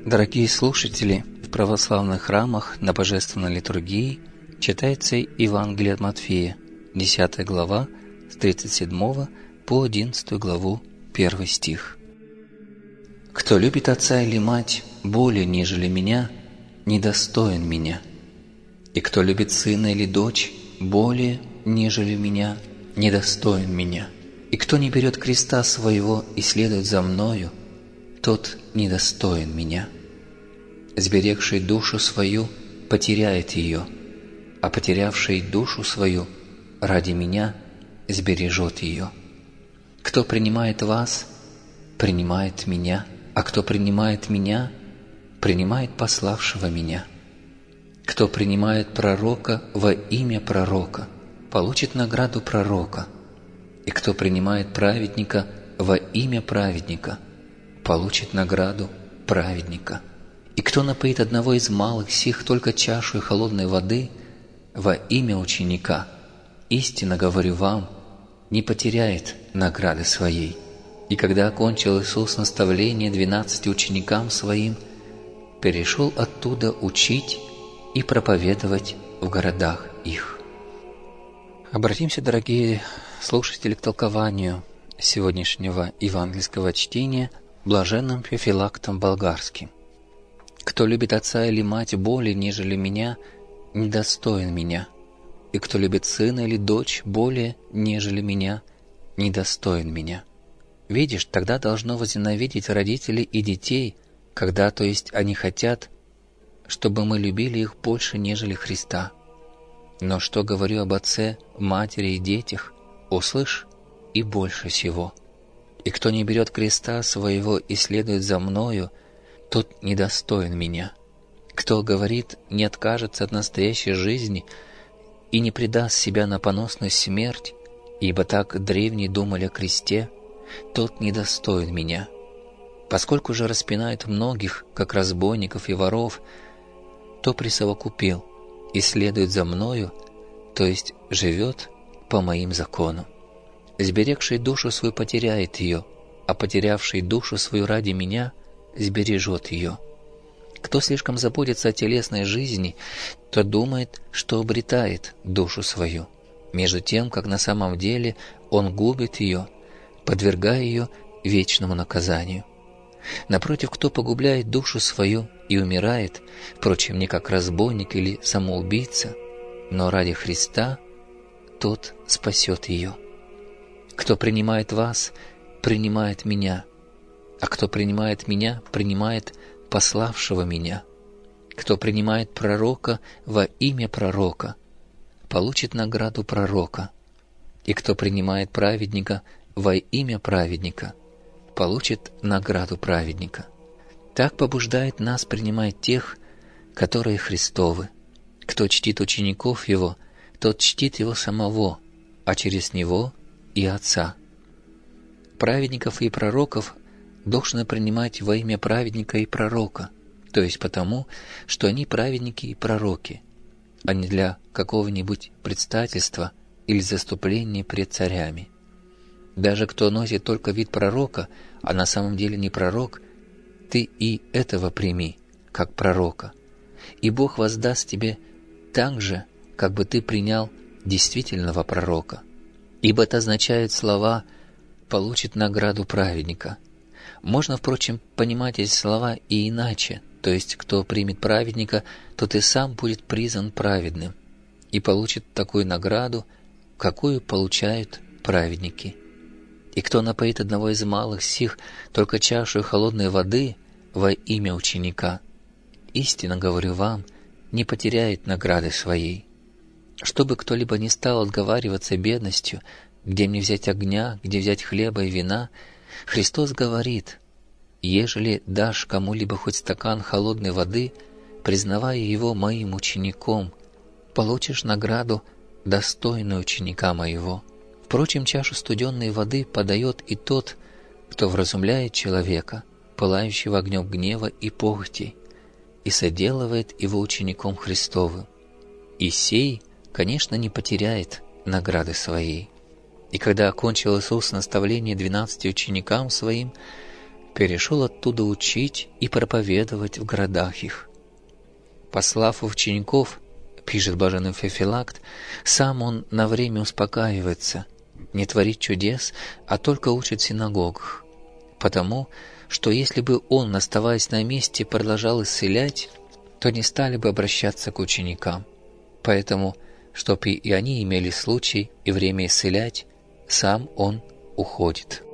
Дорогие слушатели, в православных храмах на Божественной литургии читается Евангелие от Матфея, 10 глава, с 37 по 11 главу, 1 стих. «Кто любит отца или мать более, нежели меня, недостоин меня. И кто любит сына или дочь более, нежели меня, недостоин меня. И кто не берет креста своего и следует за мною, тот недостоин меня. Сберегший душу свою потеряет ее, а потерявший душу свою ради меня сбережет ее. Кто принимает вас, принимает меня, а кто принимает меня, принимает пославшего меня. Кто принимает пророка во имя пророка, получит награду пророка, и кто принимает праведника во имя праведника, получит награду праведника. И кто напоит одного из малых сих только чашей холодной воды во имя ученика, истинно говорю вам, не потеряет награды своей». И когда окончил Иисус наставление 12 ученикам Своим, перешел оттуда учить и проповедовать в городах их. Обратимся, дорогие слушатели, к толкованию сегодняшнего евангельского чтения блаженным Феофилактом Болгарским. «Кто любит отца или мать более, нежели меня, недостоин меня, и кто любит сына или дочь более, нежели меня, недостоин меня». Видишь, тогда должно возненавидеть родителей и детей, когда, то есть, они хотят, чтобы мы любили их больше, нежели Христа. Но что говорю об отце, матери и детях, услышь и больше всего. И кто не берет креста своего и следует за мною, тот недостоин меня. Кто говорит, не откажется от настоящей жизни и не предаст себя на поносную смерть, ибо так древние думали о кресте, тот недостоин меня. Поскольку же распинают многих, как разбойников и воров, то присовокупил и следует за мною, то есть живет по моим законам. Сберегший душу свою потеряет ее, а потерявший душу свою ради меня сбережет ее. Кто слишком заботится о телесной жизни, то думает, что обретает душу свою, между тем, как на самом деле он губит ее, подвергая ее вечному наказанию. Напротив, кто погубляет душу свою и умирает, впрочем, не как разбойник или самоубийца, но ради Христа, тот спасет ее. Кто принимает вас, принимает меня, а кто принимает меня, принимает пославшего меня. Кто принимает пророка во имя пророка, получит награду пророка, и кто принимает праведника во имя праведника, получит награду праведника. Так побуждает нас принимать тех, которые Христовы. Кто чтит учеников Его, тот чтит Его самого, а через Него и Отца. Праведников и пророков должно принимать во имя праведника и пророка, то есть потому, что они праведники и пророки, а не для какого-нибудь предстательства или заступления пред царями. Даже кто носит только вид пророка, а на самом деле не пророк, ты и этого прими, как пророка, и Бог воздаст тебе так же, как бы ты принял действительного пророка. Ибо это означает слова «получит награду праведника». Можно, впрочем, понимать эти слова и иначе, то есть кто примет праведника, тот и сам будет признан праведным и получит такую награду, какую получают праведники. И кто напоит одного из малых сих только чашу холодной воды во имя ученика, истинно говорю вам, не потеряет награды своей. Чтобы кто-либо не стал отговариваться бедностью, где мне взять огня, где взять хлеба и вина, Христос говорит: «Ежели дашь кому-либо хоть стакан холодной воды, признавая его моим учеником, получишь награду, достойную ученика моего». Впрочем, чашу студенной воды подает и тот, кто вразумляет человека, пылающего огнем гнева и похоти, и соделывает его учеником Христовым. И сей, конечно, не потеряет награды своей. И когда окончил Иисус наставление 12 ученикам Своим, перешел оттуда учить и проповедовать в городах их. Послав учеников, пишет блаженный Феофилакт, сам он на время успокаивается, не творит чудес, а только учит в синагогах, потому что если бы он, оставаясь на месте, продолжал исцелять, то не стали бы обращаться к ученикам. Поэтому, чтобы и они имели случай и время исцелять, сам он уходит.